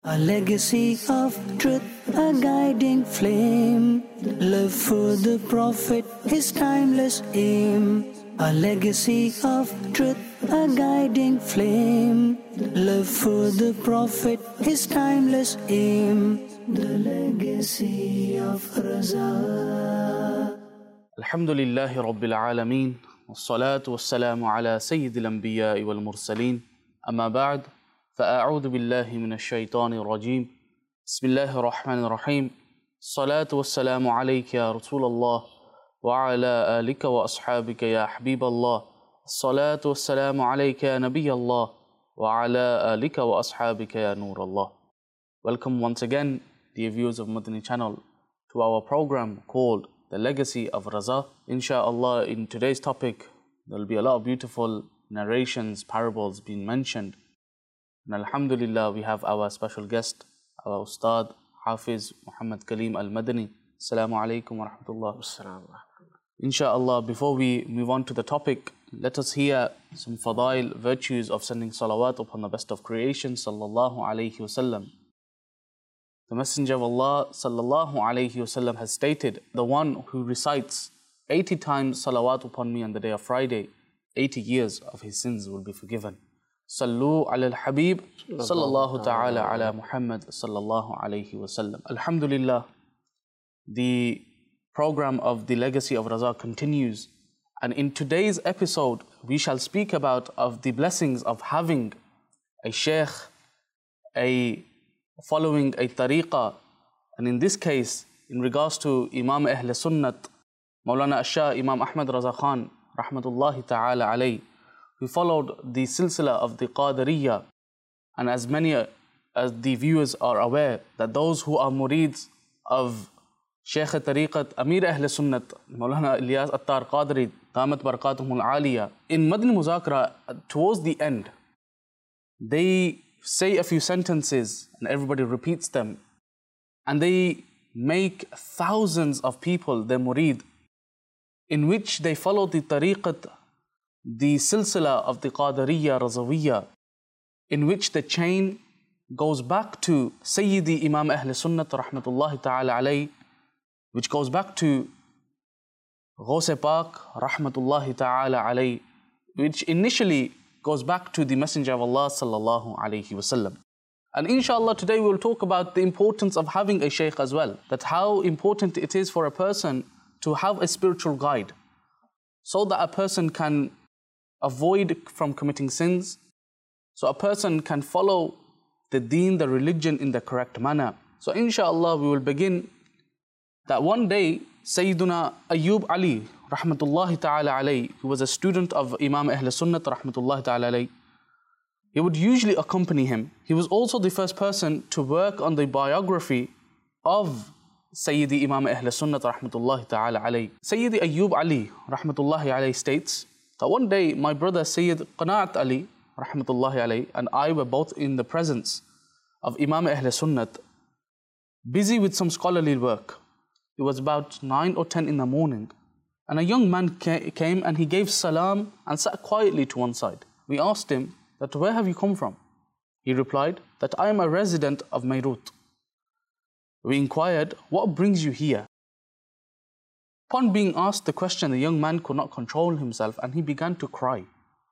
A legacy of truth, a guiding flame. Love for the Prophet, his timeless aim. A legacy of truth, a guiding flame. Love for the Prophet, his timeless aim. The legacy of Raza. Alhamdulillahi Rabbil Alameen. Wassalatu wassalamu ala Sayyidil Anbiya'i wal Mursaleen. Amma ba'd. فأعوذ بالله من الشيطان الرجيم بسم الله الرحمن الرحيم الصلاة والسلام عليك يا رسول الله وعلى آلك وأصحابك يا حبيب الله الصلاة والسلام عليك يا نبي الله وعلى آلك وأصحابك يا نور الله. Welcome once again, dear viewers of Madani channel, to our program called The Legacy of Raza. Insha'Allah, in today's topic there will be a lot of beautiful narrations, parables being mentioned. And Alhamdulillah, we have our special guest, our Ustad, Hafiz Muhammad Kaleem Al-Madani. Assalamu alaikum wa rahmatullah. Insha'Allah, before we move on to the topic, let us hear some fadail, virtues of sending salawat upon the best of creation, sallallahu alayhi wasallam. The Messenger of Allah, sallallahu alayhi wasallam, has stated, the one who recites 80 times salawat upon me on the day of Friday, 80 years of his sins will be forgiven. Sallu ala al-Habib, sallallahu ta'ala ala Muhammad, sallallahu alayhi wa sallam. Alhamdulillah, the program of the Legacy of Raza continues. And in today's episode, we shall speak about of the blessings of having a sheikh, following a tariqah. And in this case, in regards to Imam Ahl Sunnat, Mawlana Ashah Imam Ahmad Raza Khan, rahmatullahi ta'ala alayhi, we followed the silsila of the Qadariyya, and as many as the viewers are aware, that those who are murids of Shaykh Tariqat Amir Ahl Sunnat, Mawlana Ilyas Attar Qadri, Damat Barakatuhum Al-Aliyah, in Madani Muzakara, towards the end, they say a few sentences and everybody repeats them, and they make thousands of people their murid, in which they follow the Tariqat, the silsila of the Qadariyya Razawiyya, in which the chain goes back to Sayyidi Imam Ahl Sunnat rahmatullahi ta'ala alayhi, which goes back to Ghaus-e Pak rahmatullahi ta'ala alayhi, which initially goes back to the Messenger of Allah sallallahu alayhi wasallam. And inshallah today we will talk about the importance of having a shaykh as well, that how important it is for a person to have a spiritual guide, so that a person can avoid from committing sins, so a person can follow the deen, the religion, in the correct manner. So inshallah we will begin that one day Sayyiduna Ayyub Ali rahmatullahi ta'ala alayhi, who was a student of Imam Ahl Sunnat rahmatullahi ta'ala alayhi, he would usually accompany him. He was also the first person to work on the biography of Sayyidi Imam Ahl Sunnat rahmatullahi ta'ala alayhi. Sayyidi Ayyub Ali rahmatullahi alayhi states that one day my brother Sayyid Qanaat Ali rahmatullahi alayhi and I were both in the presence of Imam Ahl Sunnat, busy with some scholarly work. It was about 9 or 10 in the morning, and a young man came and he gave salam and sat quietly to one side. We asked him that, where have you come from? He replied that I am a resident of Meerut. We inquired, what brings you here? Upon being asked the question, the young man could not control himself and he began to cry.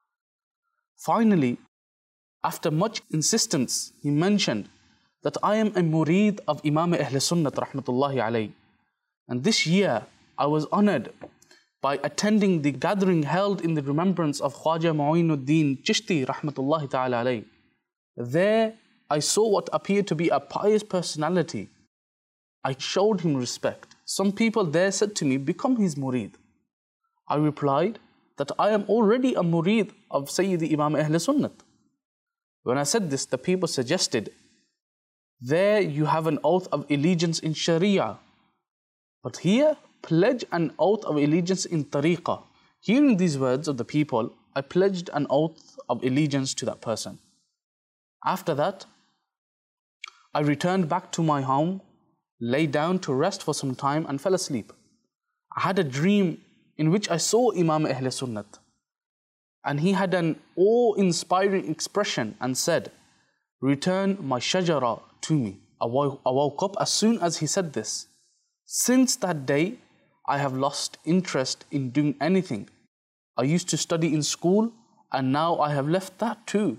Finally, after much insistence, he mentioned that I am a murid of Imam Ahl Sunnat rahmatullahi alayhi, and this year I was honored by attending the gathering held in the remembrance of Khwaja Mu'inuddin Chishti rahmatullahi ta'ala alayhi. There I saw what appeared to be a pious personality. I showed him respect. Some people there said to me, become his murid. I replied that I am already a murid of Sayyidi Imam Ahl Sunnat. When I said this, the people suggested, there you have an oath of allegiance in Sharia, but here pledge an oath of allegiance in Tariqah. Hearing these words of the people, I pledged an oath of allegiance to that person. After that, I returned back to my home, lay down to rest for some time and fell asleep. I had a dream in which I saw Imam Ahl Sunnat, and he had an awe-inspiring expression and said, return my shajara to me. I woke up as soon as he said this. Since that day, I have lost interest in doing anything. I used to study in school and now I have left that too.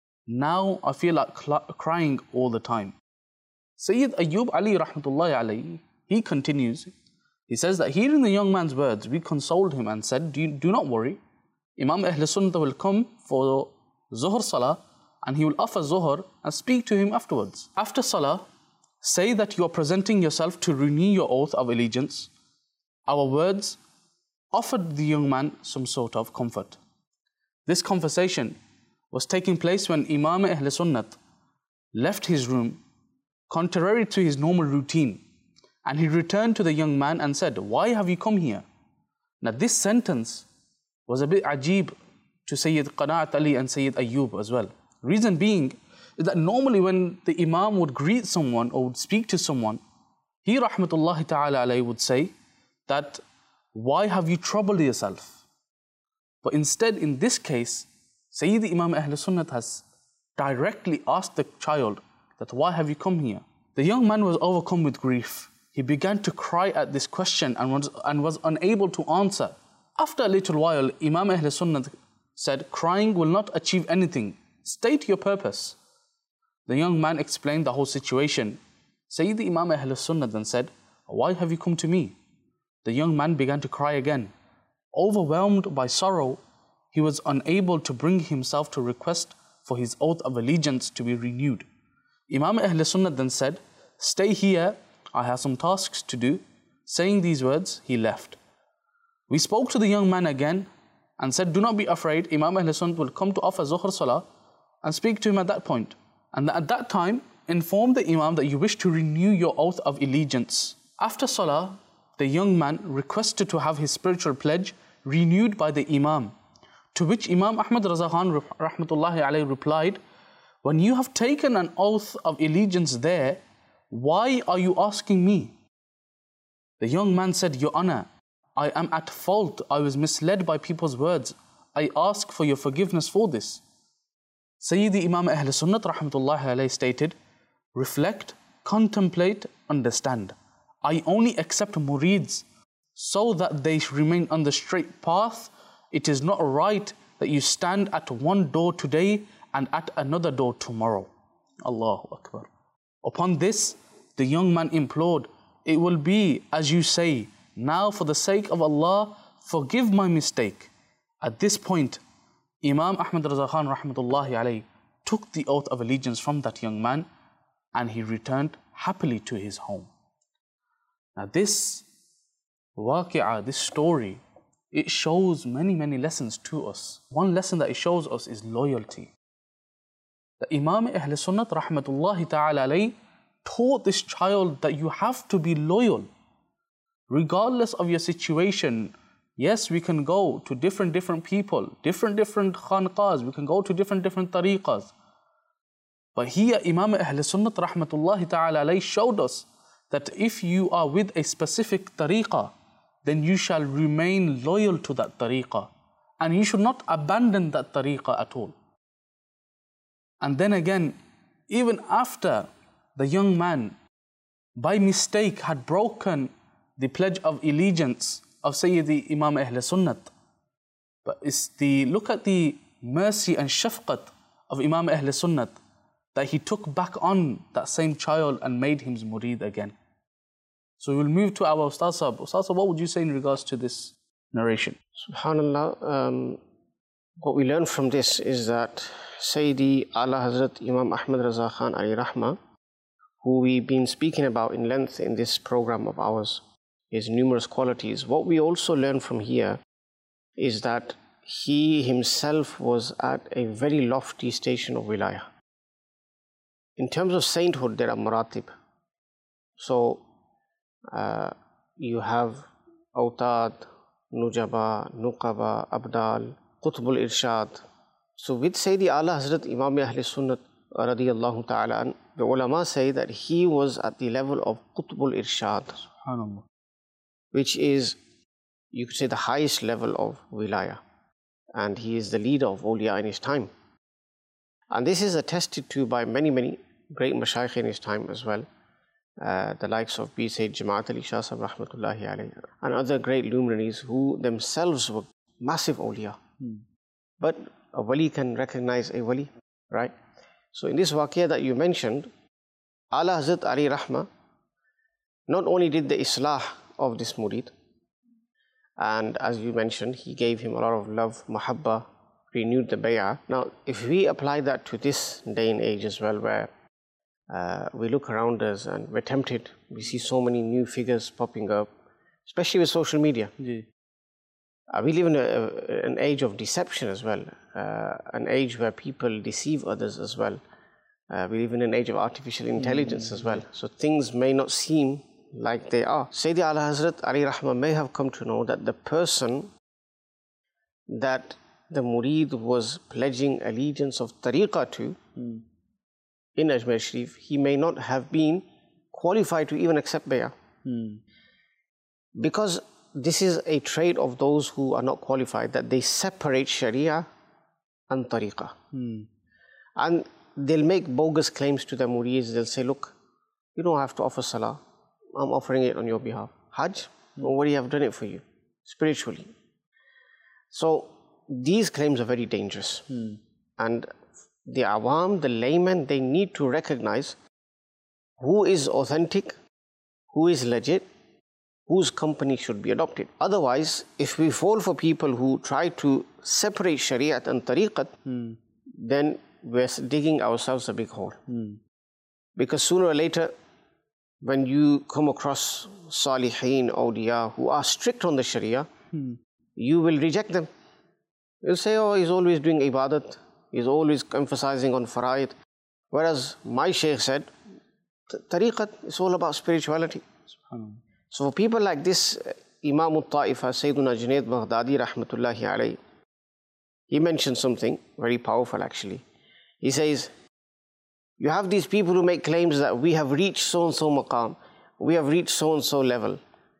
Now I feel like crying all the time. Sayyid Ayyub Ali rahmatullahi alayhi, he continues, he says that hearing the young man's words, we consoled him and said, do not worry. Imam Ahl Sunnah will come for Zuhr Salah and he will offer Zuhr and speak to him afterwards. After Salah, say that you are presenting yourself to renew your oath of allegiance. Our words offered the young man some sort of comfort. This conversation was taking place when Imam Ahl Sunnah left his room contrary to his normal routine, and he returned to the young man and said, "Why have you come here?" Now this sentence was a bit ajib to Sayyid Qanaat Ali and Sayyid Ayyub as well. Reason being is that normally when the Imam would greet someone or would speak to someone, he rahmatullahi ta'ala alayhi would say that, "Why have you troubled yourself?" But instead, in this case, Sayyid Imam Ahl Sunnah has directly asked the child that, "Why have you come here?" The young man was overcome with grief. He began to cry at this question and was unable to answer. After a little while, Imam Ahl Sunnah said, "Crying will not achieve anything. State your purpose." The young man explained the whole situation. Sayyid Imam Ahl Sunnah then said, "Why have you come to me?" The young man began to cry again. Overwhelmed by sorrow, he was unable to bring himself to request for his oath of allegiance to be renewed. Imam Ahl Sunnah then said, "Stay here, I have some tasks to do." Saying these words, he left. We spoke to the young man again and said, "Do not be afraid, Imam Ahl Sunnah will come to offer Zuhr Salah and speak to him at that point. And at that time, inform the Imam that you wish to renew your oath of allegiance." After Salah, the young man requested to have his spiritual pledge renewed by the Imam, to which Imam Ahmad Raza Khan rahmatullahi alayhi replied, "When you have taken an oath of allegiance there, why are you asking me?" The young man said, "Your Honor, I am at fault. I was misled by people's words. I ask for your forgiveness for this." Sayyidi Imam Ahl Sunnah rahmatullahi alayhi stated, "Reflect, contemplate, understand. I only accept murids so that they remain on the straight path. It is not right that you stand at one door today and at another door tomorrow." Allahu Akbar. Upon this, the young man implored, "It will be as you say. Now, for the sake of Allah, forgive my mistake." At this point, Imam Ahmad Raza Khan rahmatullahi alayhi took the oath of allegiance from that young man and he returned happily to his home. Now this waqi'ah, this story, it shows many lessons to us. One lesson that it shows us is loyalty. The Imam Ahl Sunnah rahmatullahi ta'ala alayhi taught this child that you have to be loyal. Regardless of your situation, yes, we can go to different people, different khanqahs, we can go to different tariqas. But here Imam Ahl Sunnah rahmatullahi ta'ala alayhi showed us that if you are with a specific tariqah, then you shall remain loyal to that tariqah and you should not abandon that tariqah at all. And then again, even after the young man by mistake had broken the pledge of allegiance of Sayyidi Imam Ahl Sunnah, but look at the mercy and shafqat of Imam Ahl Sunnah, that he took back on that same child and made him murid again. So we'll move to our Ustaz Sahab. Ustaz Sahab, what would you say in regards to this narration? Subhanallah, what we learn from this is that Sayyidi Ala Hazrat Imam Ahmad Raza Khan Ali Rahma, who we've been speaking about in length in this program of ours, his numerous qualities. What we also learn from here is that he himself was at a very lofty station of wilayah. In terms of sainthood, there are maratib. So you have Autad, Nujaba, Nuqaba, Abdal, Qutbul Irshad. So with Sayyidi Ala Hazrat Imam Ahl Sunnah radiyallahu ta'ala, the ulama say that he was at the level of Qutbul Irshad, which is, you could say, the highest level of wilayah. And he is the leader of awliya in his time. And this is attested to by many great mashayikh in his time as well, the likes of B. Sayyid Jamaat Ali Shah Sahib Rahmatullahi alayhi, and other great luminaries who themselves were massive awliya. But a wali can recognize a wali, right? So in this waqiyah that you mentioned, Ala Hazrat Ali Rahma not only did the islah of this murid, and as you mentioned, he gave him a lot of love, mahabba, renewed the bay'ah. Now, if we apply that to this day and age as well, where we look around us and we're tempted, we see so many new figures popping up, especially with social media. We live in an age of deception as well, an age where people deceive others as well. We live in an age of artificial intelligence as well. So things may not seem like they are. Sayyidi Ala Hazrat Ali Rahma may have come to know that the person that the murid was pledging allegiance of tariqah to in Ajmer Sharif, he may not have been qualified to even accept bay'ah. Because this is a trait of those who are not qualified, that they separate sharia and tariqah. And they'll make bogus claims to their murids. They'll say, look, you don't have to offer salah, I'm offering it on your behalf. Hajj, don't worry, I've done it for you, spiritually. So these claims are very dangerous. And the awam, the laymen, they need to recognize who is authentic, who is legit, whose company should be adopted. Otherwise, if we fall for people who try to separate shariat and tariqat, then we're digging ourselves a big hole. Because sooner or later, when you come across salihin, awliya, who are strict on the sharia, you will reject them. You'll say, oh, he's always doing ibadat, he's always emphasizing on faraid. Whereas my shaykh said, tariqat is all about spirituality. So for people like this, Imam al-Ta'ifa, Sayyiduna Junaid Baghdadi Rahmatullahi alayhi, he mentioned something very powerful actually. He says, you have these people who make claims that we have reached so-and-so maqam, we have reached so-and-so level.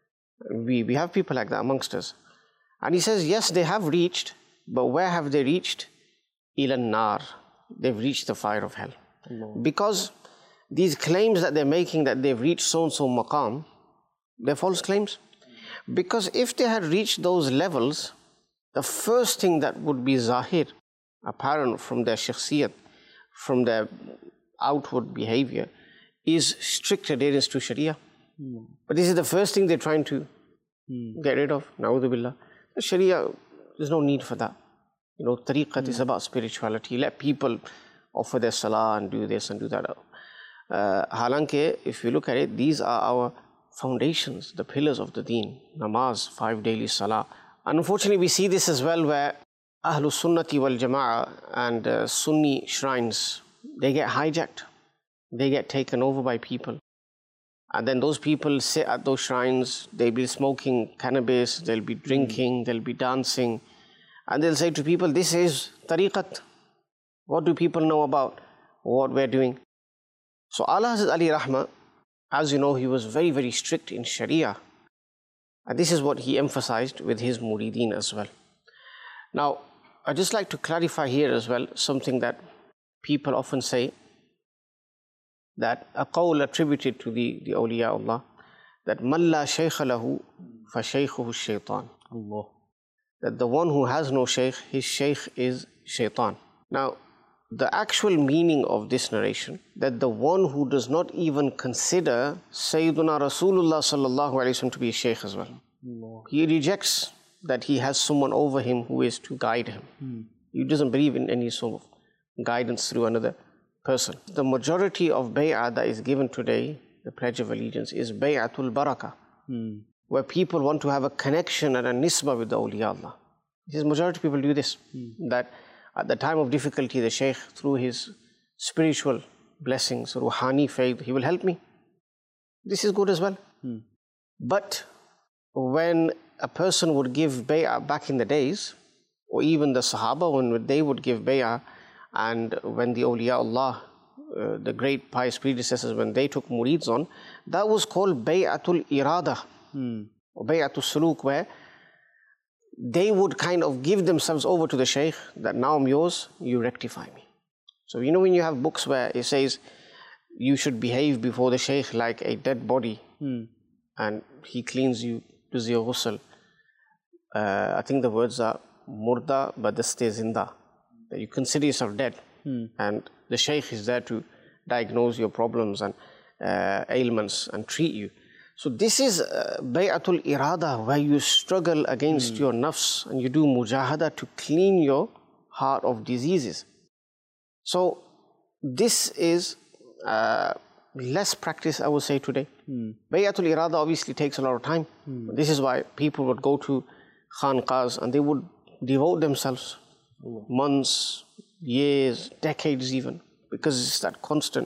We have people like that amongst us. And he says, yes, they have reached, but where have they reached? Ilan nar. They've reached the fire of hell. Because these claims that they're making that they've reached so-and-so maqam, they're false claims. Because if they had reached those levels, the first thing that would be zahir, apparent from their shakhsiyat, from their outward behavior, is strict adherence to sharia. But this is the first thing they're trying to get rid of. Na'udhu billah. The sharia, there's no need for that. You know, tariqat is about spirituality. Let people offer their salah and do this and do that. Halanke, if you look at it, these are our foundations, the pillars of the deen. Namaz, 5 daily salah. And unfortunately, we see this as well, where Ahlus Sunnati wal Jama'ah and Sunni shrines, they get hijacked. They get taken over by people. And then those people sit at those shrines, they'll be smoking cannabis, they'll be drinking, they'll be dancing. And they'll say to people, this is tariqat. What do people know about what we're doing? So Ala Hazrat Ali Rahma, as you know, he was very, very strict in Sharia. And this is what he emphasized with his murideen as well. Now, I'd just like to clarify here as well something that people often say, that a qawl attributed to the awliya Allah, that man la shaykha lahu fa shaykhuhu shaytan. Allah. That the one who has no shaykh, his shaykh is shaytan. Now, the actual meaning of this narration, that the one who does not even consider Sayyiduna Rasulullah sallallahu alayhi wa sallam to be a shaykh as well. Allah. He rejects that he has someone over him who is to guide him. He doesn't believe in any sort of guidance through another person. The majority of bay'ah that is given today, the Pledge of Allegiance, is bay'atul barakah, where people want to have a connection and a nisbah with the awliya Allah. This majority of people do this, that at the time of difficulty, the shaykh, through his spiritual blessings, ruhani faith, he will help me. This is good as well. But when a person would give bay'ah back in the days, or even the Sahaba, when they would give bay'ah, and when the awliya Allah, the great pious predecessors, when they took murids on, that was called bay'atul irada, or bay'atul suluk, where they would kind of give themselves over to the shaykh, that now I'm yours, you rectify me. So you know when you have books where it says, you should behave before the Shaykh like a dead body, and he cleans you, does your ghusl. I think the words are murda badaste zinda, that you consider yourself dead, and the Shaykh is there to diagnose your problems and ailments and treat you. So this is bay'atul irada, where you struggle against your nafs and you do mujahada to clean your heart of diseases. So this is less practice, I would say, today. Bay'atul irada obviously takes a lot of time. This is why people would go to khanqahs and they would devote themselves months, years, decades even, because it's that constant,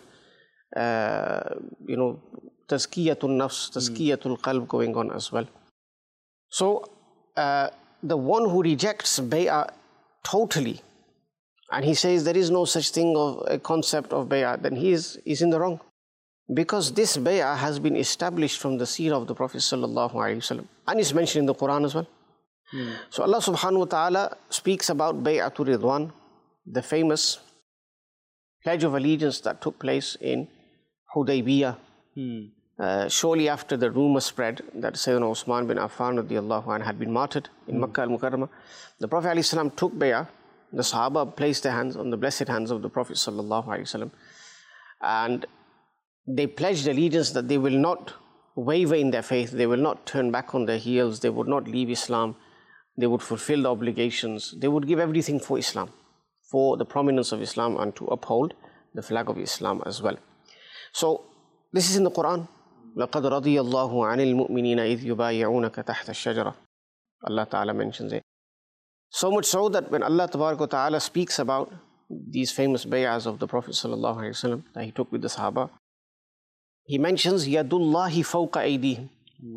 tazkiyatul nafs, tazkiyatul qalb going on as well. So the one who rejects bay'ah totally, and he says there is no such thing of a concept of bay'ah, then he is in the wrong. Because this bay'ah has been established from the seerah of the Prophet sallallahu alaihi wasallam, and it's mentioned in the Quran as well. So Allah subhanahu wa ta'ala speaks about bay'atul ridwan, the famous pledge of allegiance that took place in Hudaybiyah. Shortly after the rumor spread that Sayyidina Usman bin Affan radiallahu anhu had been martyred in Makkah al-Mukarramah, the Prophet alayhi salam took bay'ah. The Sahaba placed their hands on the blessed hands of the Prophet sallallahu alaihi wasallam, and they pledged allegiance that they will not waver in their faith, they will not turn back on their heels, they would not leave Islam, they would fulfill the obligations, they would give everything for Islam, for the prominence of Islam, and to uphold the flag of Islam as well. So this is in the Quran. لَقَدْ رَضِيَ اللَّهُ عَنِ الْمُؤْمِنِينَ إِذْ يُبَايِعُونَكَ تَحْتَ الشَّجَرَةِ. Allah Ta'ala mentions it. So much so that when Allah Ta'ala speaks about these famous bay'ahs of the Prophet Sallallahu Alaihi Wasallam that he took with the Sahaba, he mentions Yadullahi fawqa aydihim,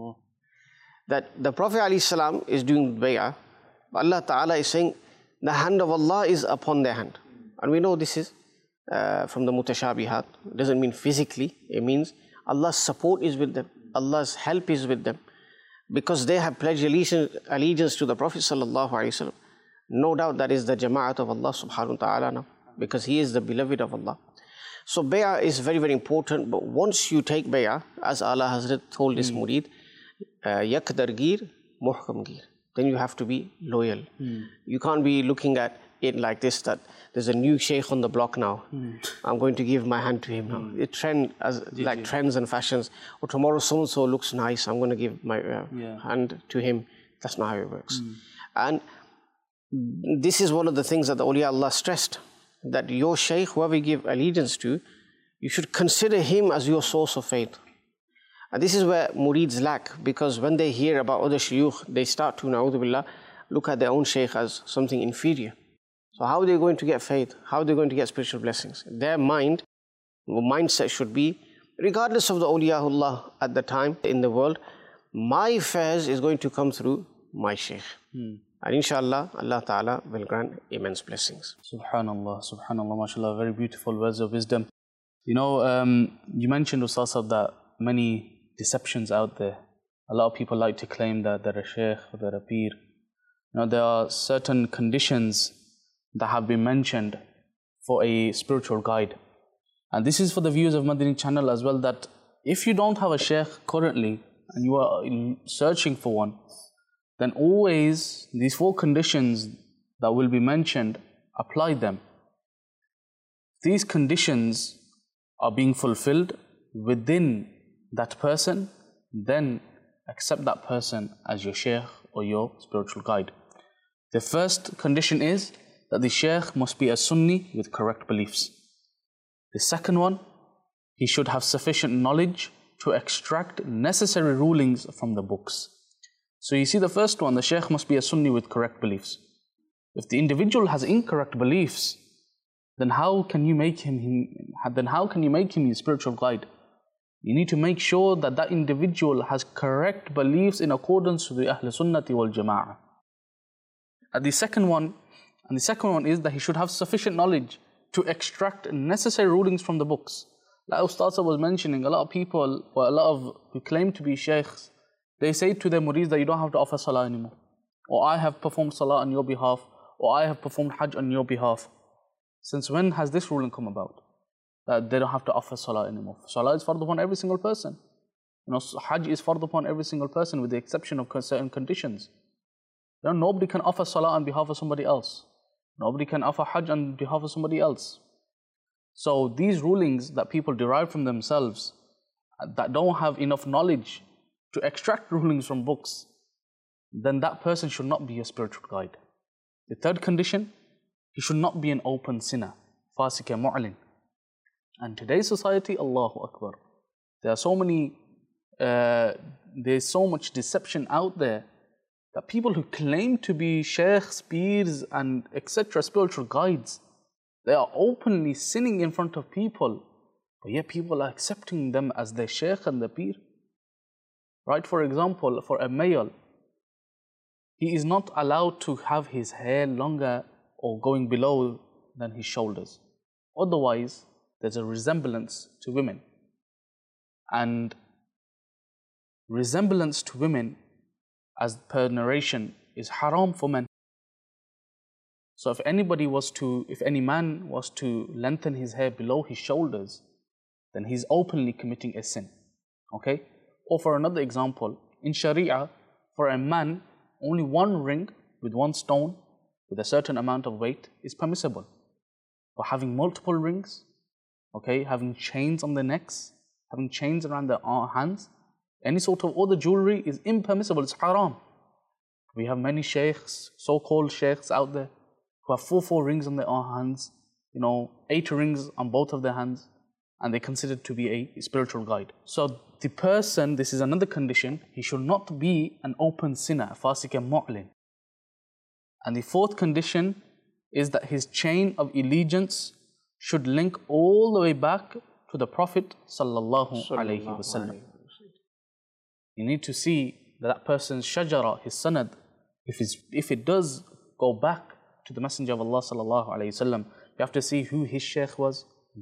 that the Prophet Alayhi Salam is doing bay'ah. Allah Ta'ala is saying the hand of Allah is upon their hand. And we know this is from the mutashabihat. It doesn't mean physically, it means Allah's support is with them, Allah's help is with them, because they have pledged allegiance to the Prophet Sallallahu Alaihi Wasallam. No doubt that is the jama'at of Allah subhanahu wa ta'ala now, because he is the beloved of Allah. So bay'ah is very, very important, but once you take bay'ah, as Allah Hazrat told his murid, yakdar gir, muhkam gir, then you have to be loyal. You can't be looking at it like this, that there's a new sheikh on the block now, I'm going to give my hand to him now. It like trends and fashions, or tomorrow so-and-so looks nice, I'm going to give my hand to him. That's not how it works. And this is one of the things that the awliya Allah stressed, that your shaykh, whoever you give allegiance to, you should consider him as your source of faith. And this is where murids lack, because when they hear about other shuyukh, they start to, na'udhu billah, look at their own shaykh as something inferior. So how are they going to get faith? How are they going to get spiritual blessings? Their mindset should be, regardless of the awliyaullah at the time in the world, my affairs is going to come through my shaykh. And inshallah, Allah Ta'ala will grant immense blessings. Subhanallah, subhanallah, mashallah, very beautiful words of wisdom. You know, you mentioned, Ustaz, that many deceptions out there. A lot of people like to claim that they're a shaykh or they're a peer. You know, there are certain conditions that have been mentioned for a spiritual guide. And this is for the viewers of Madani channel as well, that if you don't have a shaykh currently and you are searching for one, then always these 4 conditions that will be mentioned, apply them. These conditions are being fulfilled within that person, then accept that person as your shaykh or your spiritual guide. The first condition is that the shaykh must be a Sunni with correct beliefs. The second one, he should have sufficient knowledge to extract necessary rulings from the books. So you see, the first one, the shaykh must be a Sunni with correct beliefs. If the individual has incorrect beliefs, then how can you make him your spiritual guide? You need to make sure that that individual has correct beliefs in accordance with the Ahl Sunnati wal Jama'ah. And the second one is that he should have sufficient knowledge to extract necessary rulings from the books. Like Ustaz was mentioning, a lot of people, or a lot of who claim to be shaykhs, they say to their murids that you don't have to offer salah anymore. Or I have performed salah on your behalf, or I have performed hajj on your behalf. Since when has this ruling come about? that they don't have to offer salah anymore. Salah is fard upon every single person. Hajj is fard upon every single person with the exception of certain conditions. Nobody can offer salah on behalf of somebody else. Nobody can offer hajj on behalf of somebody else. So these rulings that people derive from themselves, that don't have enough knowledge to extract rulings from books, then that person should not be a spiritual guide. The third condition, he should not be an open sinner, fasik mu'lin. And today's society, Allahu Akbar, there's so much deception out there that people who claim to be sheikhs, peers and etc. spiritual guides, they are openly sinning in front of people, but yet people are accepting them as their sheikh and their peer. Right? For example, for a male, he is not allowed to have his hair longer or going below than his shoulders. Otherwise, there's a resemblance to women. And resemblance to women, as per narration, is haram for men. So if any man was to lengthen his hair below his shoulders, then he's openly committing a sin. Okay? Or for another example, in Sharia, for a man, only one ring with one stone with a certain amount of weight is permissible. But having multiple rings, okay, having chains on their necks, having chains around their hands, any sort of other jewelry is impermissible, it's haram. We have many sheikhs, so-called sheikhs out there, who have 4 rings on their hands, 8 rings on both of their hands, and they're considered to be a spiritual guide. So the person, this is another condition, he should not be an open sinner, fasik mu'lin. And the fourth condition is that his chain of allegiance should link all the way back to the Prophet sallallahu alaihi wasallam. You need to see that person's shajara, his sanad, if it does go back to the Messenger of Allah sallallahu alaihi wasallam, you have to see who his sheikh was,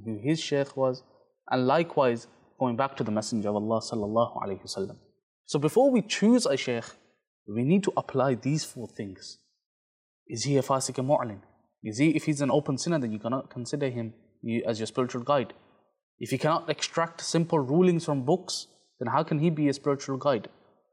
and likewise going back to the Messenger of Allah sallallahu alaihi wasallam. So before we choose a sheikh, we need to apply these 4 things. Is he a fasik mu'lin? If he's an open sinner, then you cannot consider him as your spiritual guide. If he cannot extract simple rulings from books, then how can he be a spiritual guide?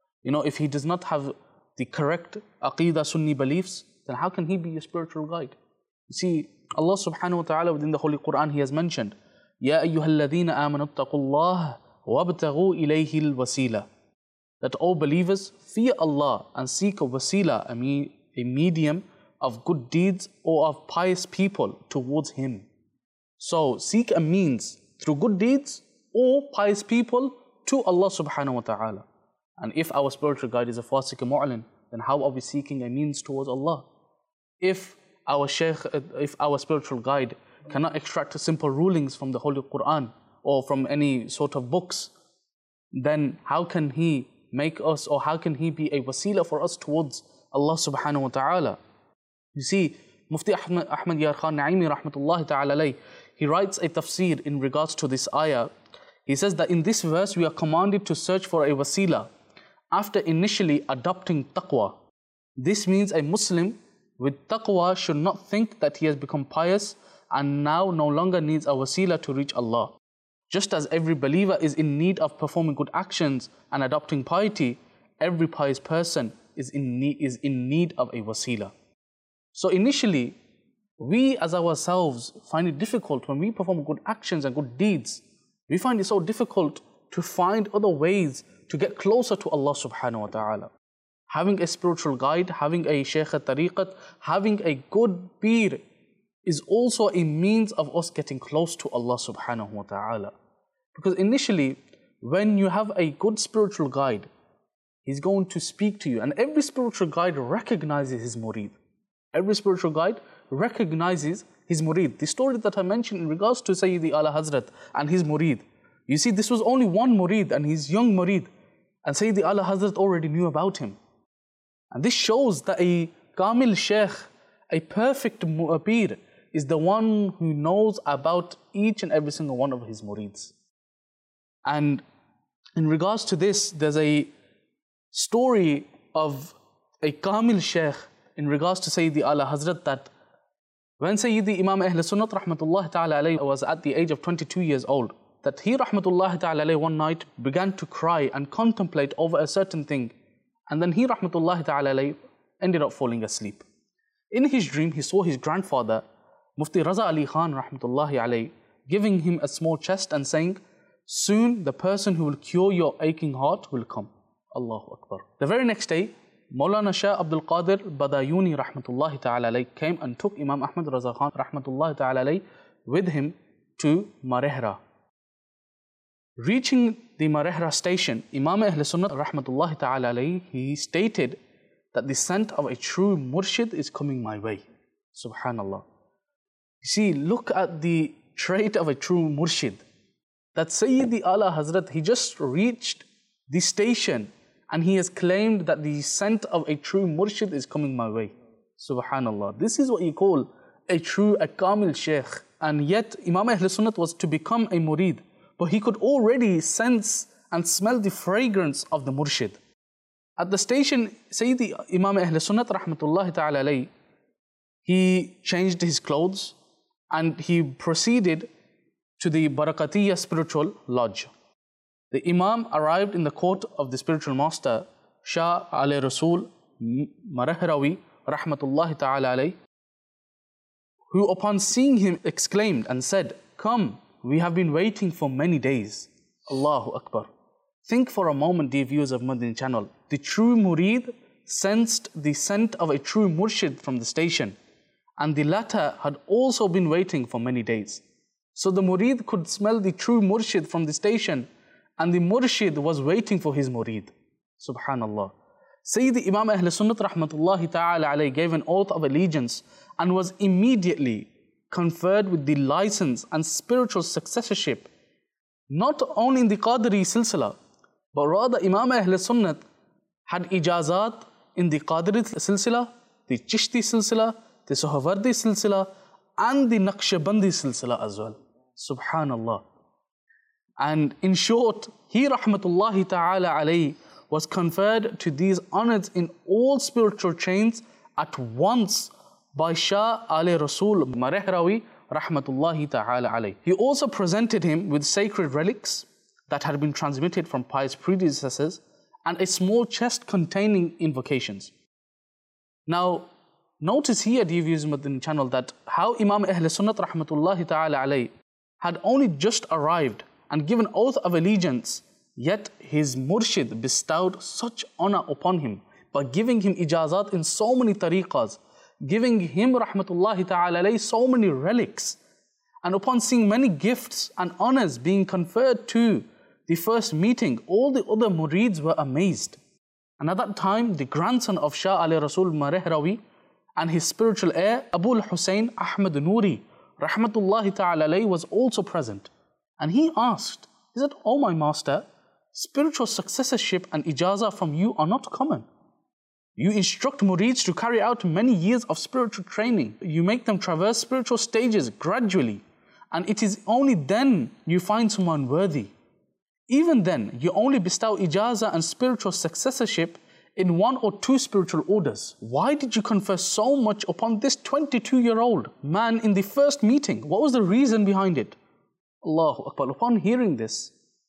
If he does not have the correct aqidah Sunni beliefs, then how can he be a spiritual guide? You see, Allah subhanahu wa ta'ala within the Holy Quran, He has mentioned, Ya ayyuhalladhina amanu attaqullah wabtaghu ilayhi al-wasila. That all believers, fear Allah and seek a wasila, a medium of good deeds or of pious people towards Him. So seek a means through good deeds or pious people to Allah subhanahu wa ta'ala. And if our spiritual guide is a fasik mu'lin, then how are we seeking a means towards Allah? If our spiritual guide cannot extract simple rulings from the Holy Quran or from any sort of books, then how can he make us, or how can he be a wasila for us towards Allah subhanahu wa ta'ala? You see, Mufti Ahmad Yar Khan Naimi rahmatullahi ta'ala alayh, he writes a tafsir in regards to this ayah. He says that in this verse we are commanded to search for a wasila after initially adopting taqwa. This means a Muslim with taqwa should not think that he has become pious and now no longer needs a wasila to reach Allah. Just as every believer is in need of performing good actions and adopting piety, every pious person is in need of a wasila. So initially, we as ourselves find it difficult when we perform good actions and good deeds. We find it so difficult to find other ways to get closer to Allah subhanahu wa ta'ala. Having a spiritual guide, having a shaykh al-tariqat, having a good peer is also a means of us getting close to Allah subhanahu wa ta'ala. Because initially, when you have a good spiritual guide, he's going to speak to you. And every spiritual guide recognizes his murid. Every spiritual guide recognizes his murid. The story that I mentioned in regards to Sayyidi Ala Hazrat and his murid. You see, this was only one murid and his young murid. And Sayyidi Ala Hazrat already knew about him. And this shows that a Kamil Sheikh, a perfect peer, is the one who knows about each and every single one of his murids. And in regards to this, there's a story of a Kamil Sheikh in regards to Sayyidi Ala Hazrat, that When Sayyidi Imam Ahl Sunnat rahmatullahi ta'ala alayhi was at the age of 22 years old, that he rahmatullahi ta'ala alayhi one night began to cry and contemplate over a certain thing, and then he rahmatullahi ta'ala alayhi ended up falling asleep. In his dream, he saw his grandfather, Mufti Raza Ali Khan rahmatullahi alayhi, giving him a small chest and saying, "Soon the person who will cure your aching heart will come." Allahu Akbar. The very next day, Maulana Shah Abdul Qadir Badayuni rahmatullahi ta'ala alayhi came and took Imam Ahmad Raza Khan rahmatullahi ta'ala alayhi with him to Marehra. Reaching the Marehra station, Imam Ahl Sunnah rahmatullahi ta'ala alayhi, he stated that the scent of a true murshid is coming my way. Subhanallah. You see, look at the trait of a true murshid. That Sayyidi Ala Hazrat, he just reached the station and he has claimed that the scent of a true murshid is coming my way. Subhanallah. This is what you call a kamil sheikh. And yet Imam Ahl Sunnat was to become a murid, but he could already sense and smell the fragrance of the murshid. At the station, Sayyidi Imam Ahl Sunnat rahmatullahi ta'ala alayhi, he changed his clothes and he proceeded to the Barakatiyya spiritual lodge. The Imam arrived in the court of the spiritual master, Shah Ali Rasul Marehrawi rahmatullahi ta'ala alayhi, who upon seeing him exclaimed and said, "Come, we have been waiting for many days." Allahu Akbar. Think for a moment, dear viewers of Madani channel. The true murid sensed the scent of a true murshid from the station, and the latter had also been waiting for many days. So the murid could smell the true murshid from the station, and the murshid was waiting for his murid. Subhanallah. Sayyidi Imam Ahl Sunnat rahmatullahi ta'ala alayhi gave an oath of allegiance and was immediately conferred with the license and spiritual successorship, not only in the Qadri silsila, but rather Imam Ahl Sunnat had ijazat in the Qadri silsila, the Chishti silsila, the Suhawardi silsila, and the Naqshbandi silsila as well. Subhanallah. And in short, he rahmatullahi ta'ala alayhi was conferred to these honors in all spiritual chains at once by Shah Ali Rasul Marehrawi rahmatullahi ta'ala alayhi. He also presented him with sacred relics that had been transmitted from pious predecessors and a small chest containing invocations. Now, notice here, dear viewers of Madani channel, that how Imam Ahl Sunnat rahmatullahi ta'ala alayhi had only just arrived and given oath of allegiance, yet his murshid bestowed such honor upon him by giving him ijazat in so many tariqas, giving him rahmatullahi ta'ala alayhi so many relics. And upon seeing many gifts and honors being conferred to the first meeting, all the other murids were amazed. And at that time, the grandson of Shah Ali Rasul Marehrawi and his spiritual heir, Abul Hussein Ahmad Noori rahmatullahi ta'ala alayhi, was also present. And he asked, he said, "Oh my master, spiritual successorship and ijazah from you are not common. You instruct murids to carry out many years of spiritual training. You make them traverse spiritual stages gradually. And it is only then you find someone worthy. Even then, you only bestow ijazah and spiritual successorship in 1 or 2 spiritual orders. Why did you confer so much upon this 22-year-old man in the first meeting? What was the reason behind it?" Allahu Akbar. Upon hearing this,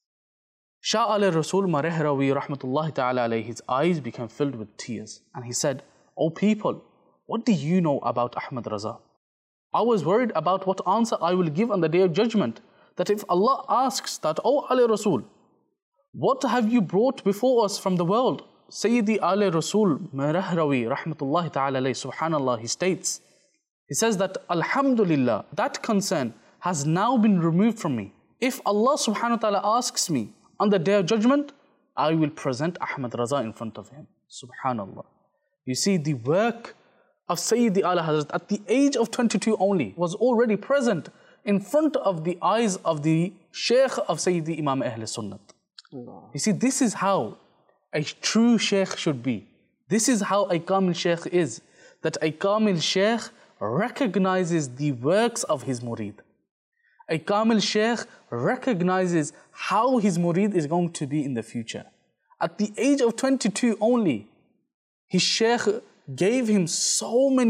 Shah Ali Rasul Marehrawi rahmatullahi ta'ala alayhi, his eyes became filled with tears. And he said, "O people, what do you know about Ahmad Raza? I was worried about what answer I will give on the Day of Judgment. That if Allah asks that, 'O Ali Rasul, what have you brought before us from the world?' Sayyidi Ali Rasul Marehrawi rahmatullahi ta'ala alayhi, subhanallah, he states, he says that, 'Alhamdulillah, that concern has now been removed from me. If Allah subhanahu wa ta'ala asks me on the Day of Judgment, I will present Ahmad Raza in front of him.'" Subhanallah. You see, the work of Sayyidi Ala Hazrat at the age of 22 only was already present in front of the eyes of the Shaykh of Sayyidi Imam Ahl Sunnat. You see, this is how a true Shaykh should be. This is how a Kamil Shaykh is. That a Kamil Shaykh recognizes the works of his murid. A Kamil Shaykh recognizes how his murid is going to be in the future. At the age of 22 only, his Shaykh gave him so many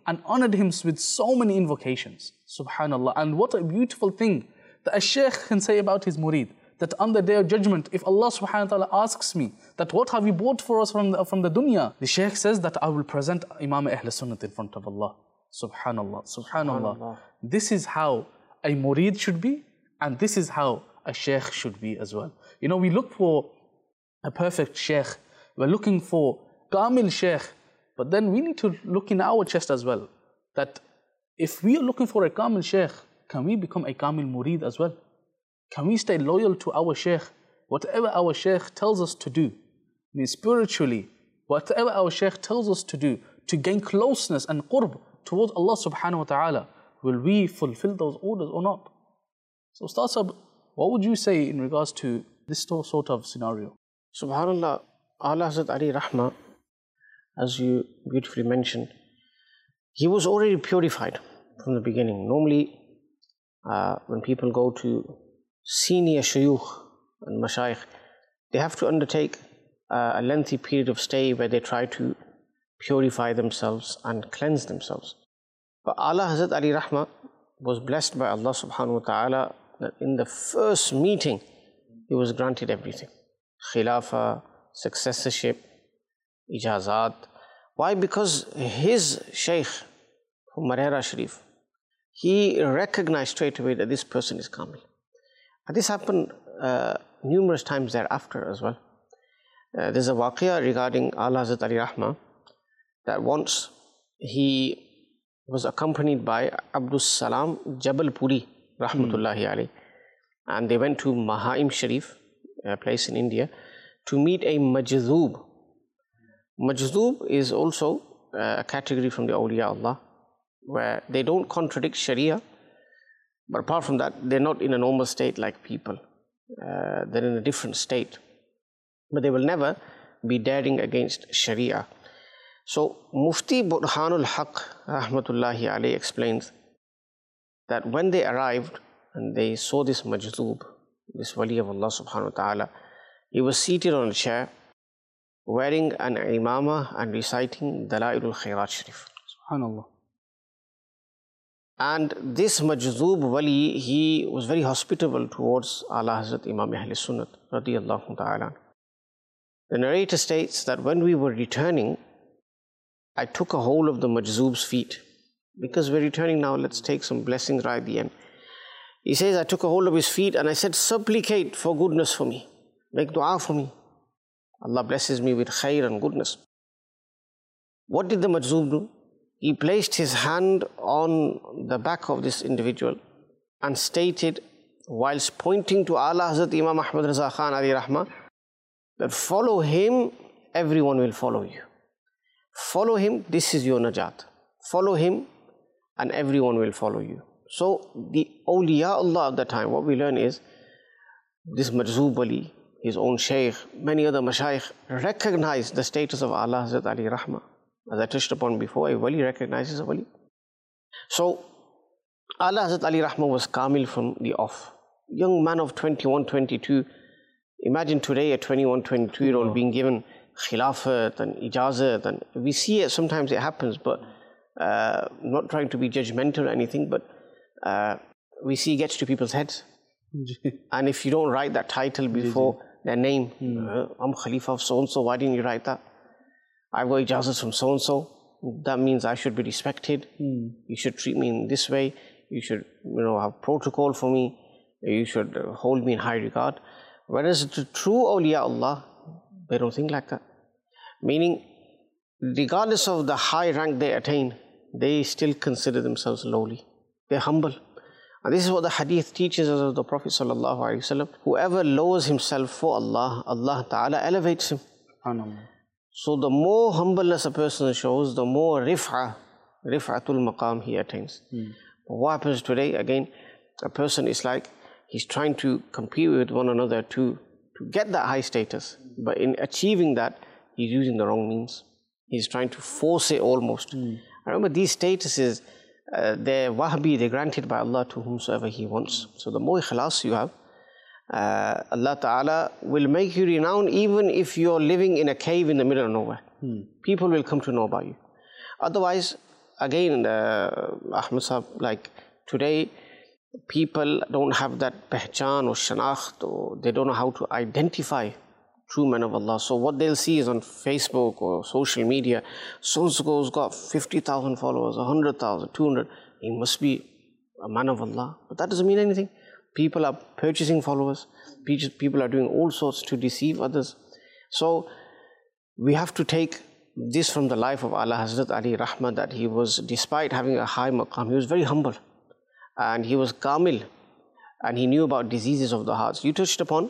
and honored him with so many invocations. Subhanallah. And what a beautiful thing that a shaykh can say about his murid, that on the day of judgment, if Allah subhanahu wa ta'ala asks me that what have you bought for us from the dunya, the shaykh says that I will present Imam Ahl Sunnat in front of Allah. Subhanallah, subhanallah. This is how a murid should be, and this is how a shaykh should be as well. You know, we look for a perfect shaykh, we're looking for Kamil shaykh, but then we need to look in our chest as well, that if we are looking for a Kamil shaykh, can we become a Kamil murid as well? Can we stay loyal to our shaykh? Whatever our shaykh tells us to do, I mean spiritually, whatever our shaykh tells us to do, to gain closeness and qurb towards Allah subhanahu wa ta'ala, will we fulfill those orders or not? So Ustaz Sahab, what would you say in regards to this sort of scenario? Subhanallah, Ala Hazrat Ali Rahma, as you beautifully mentioned, he was already purified from the beginning. Normally, when people go to senior shuyukh and mashayikh, they have to undertake a lengthy period of stay where they try to purify themselves and cleanse themselves. But Ala Hazrat Ali Rahma was blessed by Allah subhanahu wa ta'ala that in the first meeting, he was granted everything. Khilafah, successorship, ijazat. Why? Because his shaykh from Marhera Sharif, he recognized straight away that this person is Kamil. And this happened numerous times thereafter as well. There's a waqiyah regarding Ala Hazrat Ali Rahma, that once he was accompanied by Abdus Salam Jabalpuri, Rahmatullahi alayhi, and they went to Mahaim Sharif, a place in India, to meet a Majzoob. Majzoob is also a category from the awliya Allah, where they don't contradict Sharia, but apart from that, they're not in a normal state like people. They're in a different state. But they will never be daring against Sharia. So Mufti Burhanul Haq, Rahmatullahi alayhi, explains that when they arrived and they saw this Majzoob, this wali of Allah subhanahu wa ta'ala, he was seated on a chair, wearing an imamah and reciting Dalailul Khairat Sharif. Subhanallah. And this Majzoob wali, he was very hospitable towards Ala Hazrat Imam Ahl Sunnat radiyallahu ta'ala. The narrator states that when we were returning, I took a hold of the Majzoob's feet. Because we're returning now, let's take some blessings right at the end. He says, I took a hold of his feet and I said, supplicate for goodness for me. Make dua for me. Allah blesses me with khair and goodness. What did the Majzoob do? He placed his hand on the back of this individual and stated, whilst pointing to Ala Hazrat Imam Ahmad Raza Khan Ali Rahma, that follow him, everyone will follow you. Follow him, this is your najat. Follow him and everyone will follow you. So the awliya Allah of that time, what we learn is, this Majzoob wali, his own shaykh, many other mashayikh recognize the status of Ala Hazrat Ali Rahma. As I touched upon before, a wali recognizes a wali. So Ala Hazrat Ali Rahma was Kamil from the off. Young man of 21, 22. Imagine today a 21, 22-year-old being given khilafat and ijazat, and we see it, sometimes it happens, but not trying to be judgmental or anything, but we see it gets to people's heads. And if you don't write that title before their name, I'm Khalifa of so-and-so, why didn't you write that? I've got ijazat from so-and-so, that means I should be respected. You should treat me in this way. You should, have protocol for me. You should hold me in high regard. Whereas the true awliya Allah, they don't think like that. Meaning, regardless of the high rank they attain, they still consider themselves lowly. They're humble. And this is what the hadith teaches us of the Prophet sallallahu alaihi wasallam. Whoever lowers himself for Allah, Allah Ta'ala elevates him. So the more humbleness a person shows, the more rif'atul maqam he attains. But what happens today, again, a person is like, he's trying to compete with one another to get that high status. But in achieving that, he's using the wrong means. He's trying to force it almost. I remember these statuses, they're wahbi, they're granted by Allah to whomsoever He wants. So the more ikhlas you have, Allah Ta'ala will make you renowned even if you're living in a cave in the middle of nowhere. People will come to know about you. Otherwise, again, Ahmed Sahab, like today, people don't have that pehchan or shanakht, or they don't know how to identify true men of Allah. So what they'll see is on Facebook or social media, so-and-so's got 50,000 followers, 100,000, 200. He must be a man of Allah. But that doesn't mean anything. People are purchasing followers. People are doing all sorts to deceive others. So we have to take this from the life of Ala Hazrat Ali Rahmah, that he was, despite having a high maqam, he was very humble. And he was kamil. And he knew about diseases of the hearts. You touched upon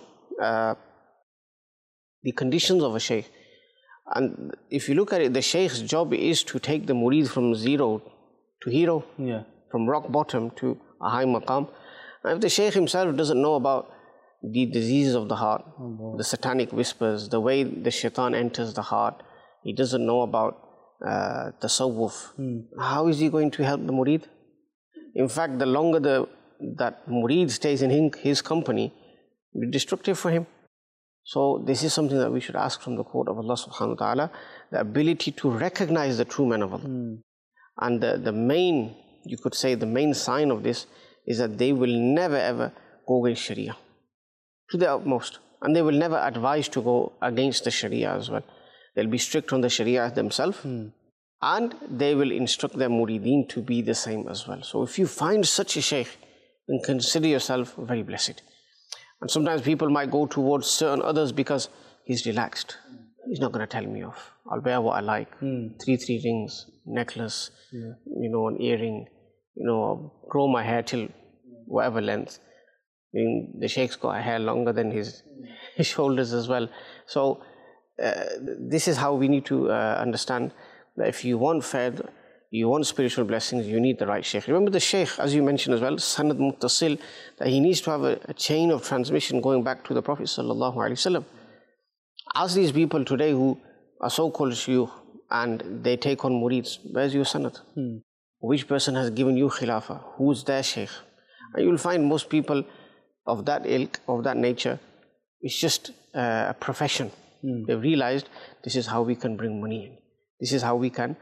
the conditions of a shaykh. And if you look at it, the shaykh's job is to take the murid from zero to hero, from rock bottom to a high maqam. And if the shaykh himself doesn't know about the diseases of the heart, the satanic whispers, the way the shaitan enters the heart, he doesn't know about tasawwuf, how is he going to help the murid? In fact, the longer that murid stays in his company, it will be destructive for him. So this is something that we should ask from the court of Allah subhanahu wa ta'ala, the ability to recognize the true men of Allah. And the main, you could say, the main sign of this is that they will never ever go against Sharia to the utmost. And they will never advise to go against the Sharia as well. They'll be strict on the Sharia themselves. And they will instruct their murideen to be the same as well. So if you find such a shaykh, then consider yourself very blessed. And sometimes people might go towards certain others because he's relaxed. He's not going to tell me off. I'll wear what I like. 3 rings, necklace, an earring, I'll grow my hair till whatever length. I mean, the shaykh's got a hair longer than his shoulders as well. So this is how we need to understand that if you want faith, you want spiritual blessings, you need the right shaykh. Remember the shaykh, as you mentioned as well, sanad muttasil, that he needs to have a chain of transmission going back to the Prophet sallallahu alaihi wasallam. Ask these people today who are so-called shuyukh and they take on murids, where's your sanad? Which person has given you khilafah? Who's their shaykh? And you'll find most people of that ilk, of that nature, it's just a profession. They've realized this is how we can bring money in. This is how we can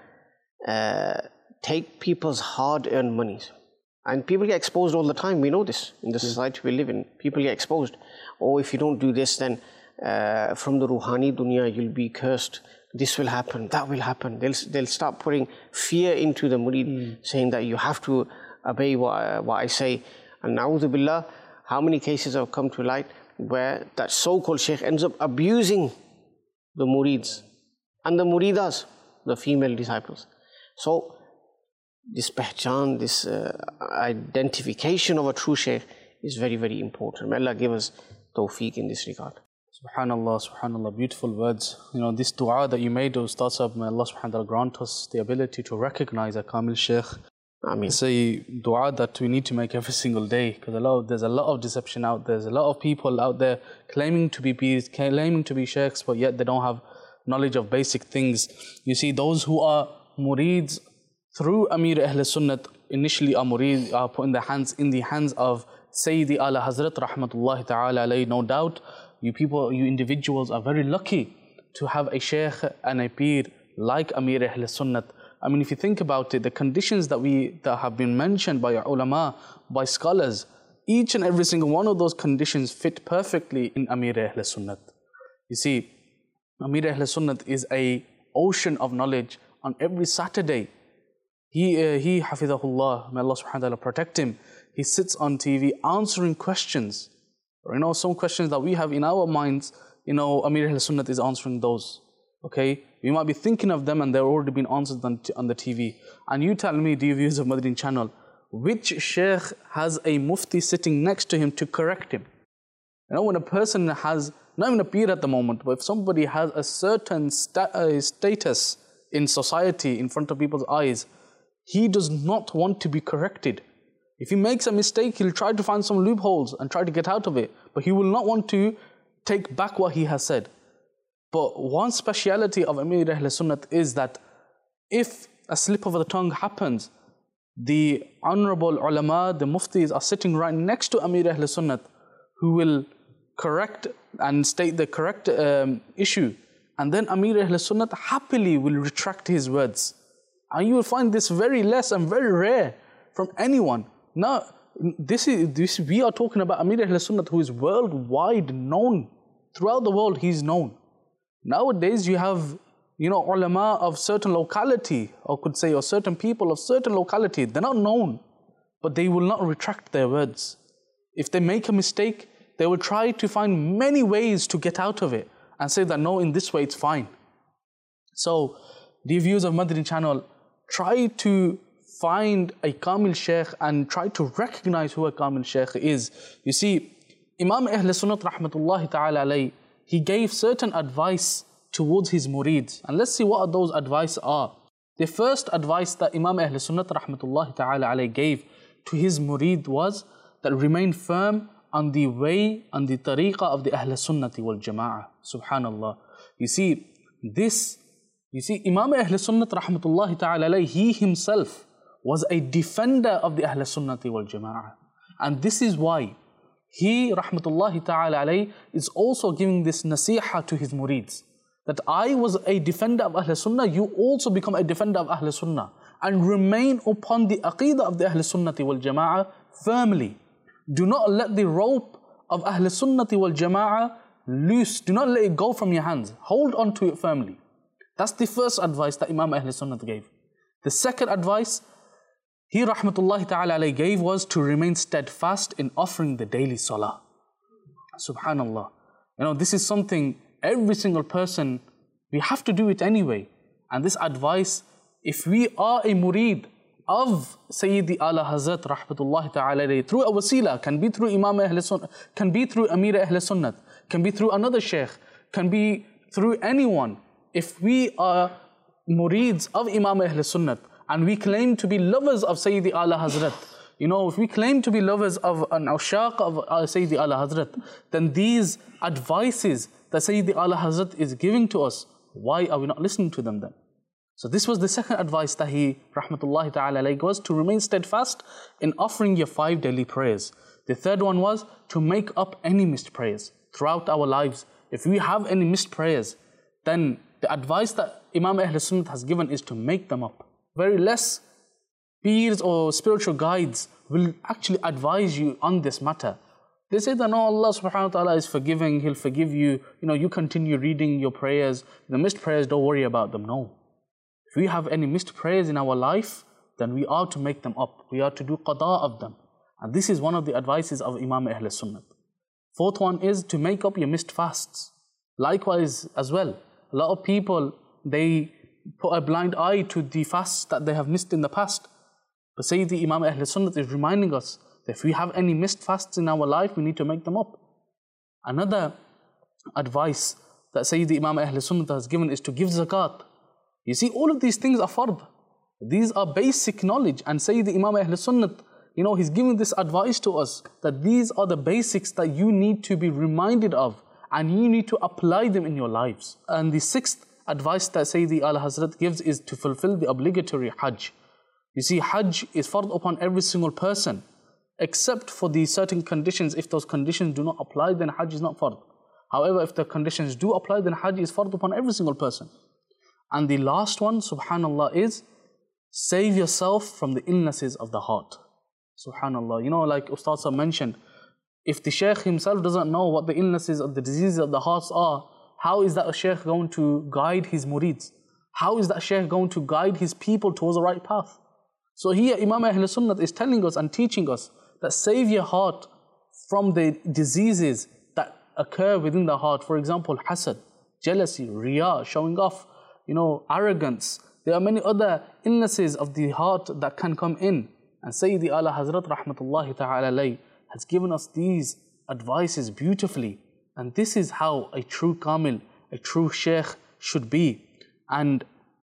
take people's hard-earned monies. And people get exposed all the time. We know this in the society we live in. People get exposed. Oh, if you don't do this, then from the ruhani dunya, you'll be cursed. This will happen, that will happen. They'll start putting fear into the murid, saying that you have to obey what I say. And na'udhu billah, how many cases have come to light where that so-called shaykh ends up abusing the murids and the muridas, the female disciples. So this pehchan, this identification of a true shaykh is very, very important. May Allah give us tawfiq in this regard. Subhanallah, subhanallah, beautiful words. This dua that you made, Ustad Sahab, may Allah subhanahu wa ta'ala grant us the ability to recognize a kamil shaykh. Ameen. It's a dua that we need to make every single day, because there's a lot of deception out there. There's a lot of people out there claiming to be peers, claiming to be shaykhs, but yet they don't have knowledge of basic things. You see, those who are murids through Amir Ahl Sunnat initially are put in the hands of Sayyidi Ala Hazrat Rahmatullahi Ta'ala alayhi. No doubt, you individuals are very lucky to have a shaykh and a peer like Amir Ahl Sunnat. I mean, if you think about it, the conditions that have been mentioned by ulama, by scholars, each and every single one of those conditions fit perfectly in Amir Ahl Sunnat. You see, Amir Ahl Sunnat is an ocean of knowledge. On every Saturday, he hafidhahullah, may Allah subhanahu wa ta'ala protect him, he sits on TV answering questions. Some questions that we have in our minds, Amir Ahl Sunnat is answering those. Okay, we might be thinking of them and they're already been answered on the TV. And you tell me, dear viewers of Madani channel, which shaykh has a mufti sitting next to him to correct him? When a person has, not even a peer at the moment, but if somebody has a certain status in society, in front of people's eyes, he does not want to be corrected. If he makes a mistake, he'll try to find some loopholes and try to get out of it, but he will not want to take back what he has said. But one speciality of Amir Ahl Sunnat is that if a slip of the tongue happens, the honorable ulama, the muftis are sitting right next to Amir Ahl Sunnat, who will correct and state the correct issue. And then Amir Ahl Sunnat happily will retract his words And you will find this very less and very rare from anyone. Now, we are talking about Amir Ahl Sunnah, who is worldwide known. Throughout the world, he is known. Nowadays, you have, ulama of certain locality, or could say, or certain people of certain locality. They're not known, but they will not retract their words. If they make a mistake, they will try to find many ways to get out of it and say that, no, in this way it's fine. So, dear viewers of Madani channel, try to find a Kamil Shaykh and try to recognize who a Kamil Shaykh is. You see, Imam Ahl Sunnah rahmatullahi ta'ala alayhi, he gave certain advice towards his murids. And let's see what those advice are. The first advice that Imam Ahl Sunnah rahmatullahi ta'ala alayhi gave to his murid was that remain firm on the way, on the tariqah of the Ahl Sunnati wal Jama'ah. Subhanallah. You see, Imam Ahl Sunnah rahmatullahi ta'ala alayhi, he himself was a defender of the Ahl Sunnati wal Jama'ah. And this is why he rahmatullahi ta'ala alayhi is also giving this nasiha to his murids. That I was a defender of Ahl Sunnah, you also become a defender of Ahl Sunnah. And remain upon the aqidah of the Ahl Sunnati wal Jama'ah firmly. Do not let the rope of Ahl Sunnati wal Jama'ah loose. Do not let it go from your hands. Hold on to it firmly. That's the first advice that Imam Ahl Sunnah gave. The second advice he rahmatullahi ta'ala alayhi gave was to remain steadfast in offering the daily salah. Subhanallah. This is something every single person, we have to do it anyway. And this advice, if we are a murid of Sayyidi Ala Hazrat rahmatullahi ta'ala alayhi, through a wasila, can be through Imam Ahl Sunnah, can be through Amir Ahl Sunnah, can be through another shaykh, can be through anyone. If we are murids of Imam Ahl Sunnah and we claim to be lovers of Sayyidi Ala Hazrat, if we claim to be lovers of an awshaq of Sayyidi Ala Hazrat, then these advices that Sayyidi Ala Hazrat is giving to us, why are we not listening to them then? So this was the second advice that he, rahmatullahi ta'ala alayhi, was to remain steadfast in offering your 5 daily prayers. The third one was to make up any missed prayers throughout our lives. If we have any missed prayers, then the advice that Imam Ahl Sunnah has given is to make them up. Very less peers or spiritual guides will actually advise you on this matter. They say that, no, Allah subhanahu wa ta'ala is forgiving, He'll forgive you. You continue reading your prayers. The missed prayers, don't worry about them. No. If we have any missed prayers in our life, then we are to make them up. We are to do qada of them. And this is one of the advices of Imam Ahl Sunnah. Fourth one is to make up your missed fasts. Likewise as well, a lot of people, they put a blind eye to the fasts that they have missed in the past. But Sayyidi Imam Ahl Sunnah is reminding us that if we have any missed fasts in our life, we need to make them up. Another advice that Sayyidi Imam Ahl Sunnah has given is to give zakat. You see, all of these things are fard. These are basic knowledge. And Sayyidi Imam Ahl Sunnah, he's giving this advice to us that these are the basics that you need to be reminded of and you need to apply them in your lives. And the sixth advice that Sayyidi Ala Hazrat gives is to fulfill the obligatory Hajj. You see, Hajj is fard upon every single person, except for the certain conditions. If those conditions do not apply, then Hajj is not fard. However, if the conditions do apply, then Hajj is fard upon every single person. And the last one, subhanallah, is save yourself from the illnesses of the heart. Subhanallah. Like Ustad Sahab mentioned, if the Shaykh himself doesn't know what the illnesses or the diseases of the hearts are, how is that a Shaykh going to guide his murids? How is that Shaykh going to guide his people towards the right path? So here Imam Ahl Sunnah is telling us and teaching us that save your heart from the diseases that occur within the heart. For example, hasad, jealousy, riyah, showing off, arrogance. There are many other illnesses of the heart that can come in. And Sayyidi Ala Hazrat rahmatullahi ta'ala alayhi has given us these advices beautifully. And this is how a true Kamil, a true Shaykh should be. And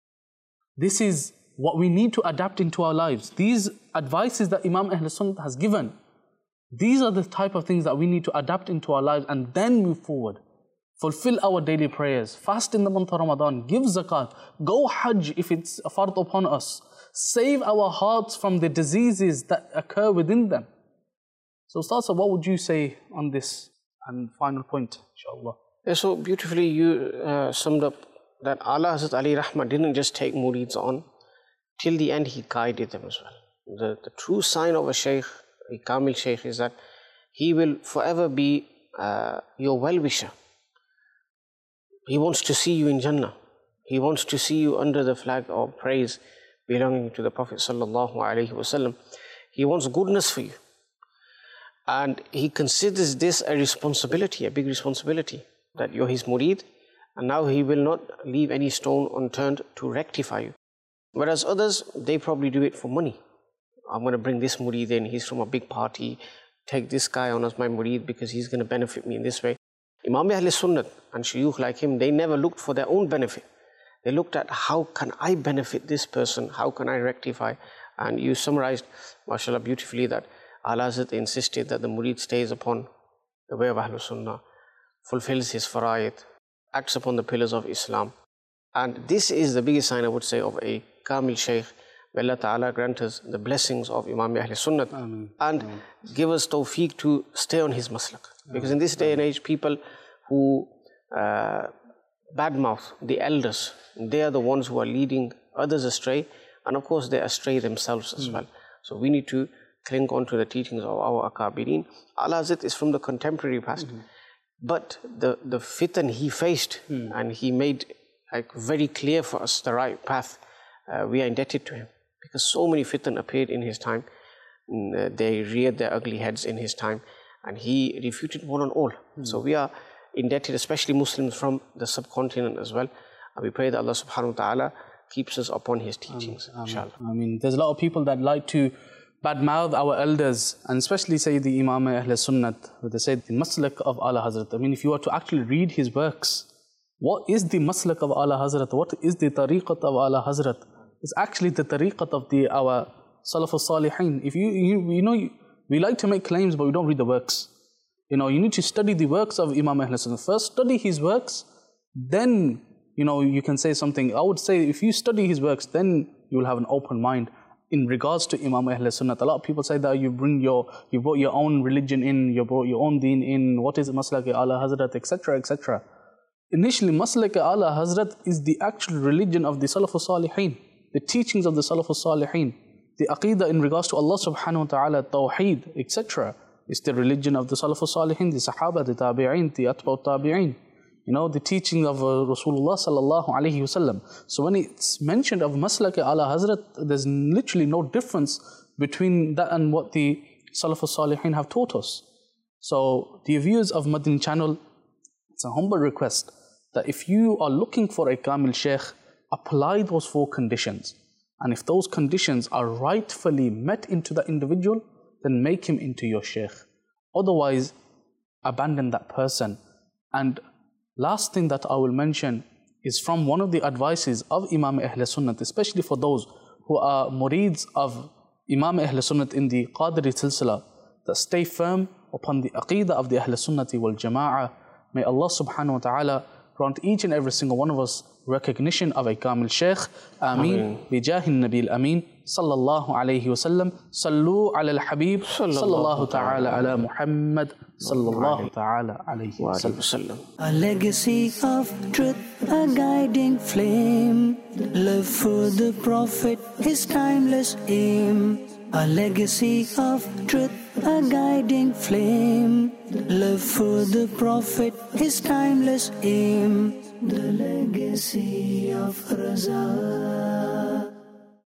this is what we need to adapt into our lives. These advices that Imam Ahl Sunnah has given, these are the type of things that we need to adapt into our lives and then move forward. Fulfill our daily prayers, fast in the month of Ramadan, give zakat, go Hajj if it's a fard upon us. Save our hearts from the diseases that occur within them. So Ustad, what would you say on this and final point, inshallah? So beautifully you summed up that Ala Hazrat Ali Rahmah didn't just take murids on. till the end he guided them as well. The true sign of a Shaykh, a Kamil Shaykh, is that he will forever be your well-wisher. He wants to see you in Jannah. He wants to see you under the flag of praise belonging to the Prophet sallallahu alaihi wasallam. He wants goodness for you. And he considers this a responsibility, a big responsibility, that you're his murid, and now he will not leave any stone unturned to rectify you. Whereas others, they probably do it for money. I'm going to bring this murid in, he's from a big party, take this guy on as my murid because he's going to benefit me in this way. Imam Ahl Sunnat and shuyukh like him, they never looked for their own benefit. They looked at how can I benefit this person, how can I rectify. And you summarized, mashallah, beautifully that Ala Hazrat insisted that the murid stays upon the way of Ahlul Sunnah, fulfills his fara'id, acts upon the pillars of Islam. And this is the biggest sign, I would say, of a Kamil Shaykh. May Allah Ta'ala grant us the blessings of Imam Ahl Sunnat and give us tawfiq to stay on his maslak. Because in this day and age, people who badmouth the elders, they are the ones who are leading others astray, and of course they astray themselves as well. So we need to cling on to the teachings of our Akabirin. Ala Hazrat is from the contemporary past, but the fitan he faced and he made very clear for us the right path, we are indebted to him. Because so many fitan appeared in his time, they reared their ugly heads in his time, and he refuted one and all. So we are indebted, especially Muslims from the subcontinent as well. And we pray that Allah subhanahu wa ta'ala keeps us upon his teachings, inshallah. I mean, there's a lot of people that like to badmouth our elders, and especially say the Imam Ahl Sunnat, they say the maslak of Ala Hazrat. I mean, if you were to actually read his works, what is the maslak of Ala Hazrat? What is the tariqat of Ala Hazrat? It's actually the tariqat of our Salaf al-Salihin. If you know, we like to make claims, but we don't read the works. You know, you need to study the works of Imam Ahl Sunnah. First study his works, then, you know, you can say something. I would say if you study his works, then you will have an open mind in regards to Imam Ahl Sunnah. A lot of people say that you brought your own religion in, you brought your own deen in, what is Maslak Ala Hazrat, etc., etc. Initially, Maslak Ala Hazrat is the actual religion of the Salaf al-Salihin, the teachings of the Salaf al-Salihin, the Aqidah in regards to Allah subhanahu wa ta'ala, Tawheed, etc. It's the religion of the Salaf al-Salihin, the Sahaba, the Tabi'in, the Atba al-Tabi'in. You know, the teaching of Rasulullah sallallahu alayhi wasallam. So when it's mentioned of Maslak Ala Hazrat, there's literally no difference between that and what the Salaf al-Salihin have taught us. So the viewers of Madani channel, it's a humble request that if you are looking for a Kamil Shaykh, apply those 4 conditions. And if those conditions are rightfully met into the individual, then make him into your Shaykh. Otherwise, abandon that person. And last thing that I will mention is from one of the advices of Imam Ahl Sunnat, especially for those who are murids of Imam Ahl Sunnat in the Qadri Silsila, that stay firm upon the Aqidah of the Ahl Sunnati wal Jama'ah. May Allah subhanahu wa ta'ala grant each and every single one of us recognition of a Kamil Shaykh. Ameen. Bijahin Nabil Ameen. Sallallahu alayhi wa sallam. Sallu ala al-Habib. Sallallahu ta'ala ala Muhammad. Sallallahu ta'ala alayhi wa sallam. A legacy of truth, a guiding flame. Love for the Prophet, his timeless aim. A legacy of truth, a guiding flame. Love for the Prophet, his timeless aim. The legacy of Raza.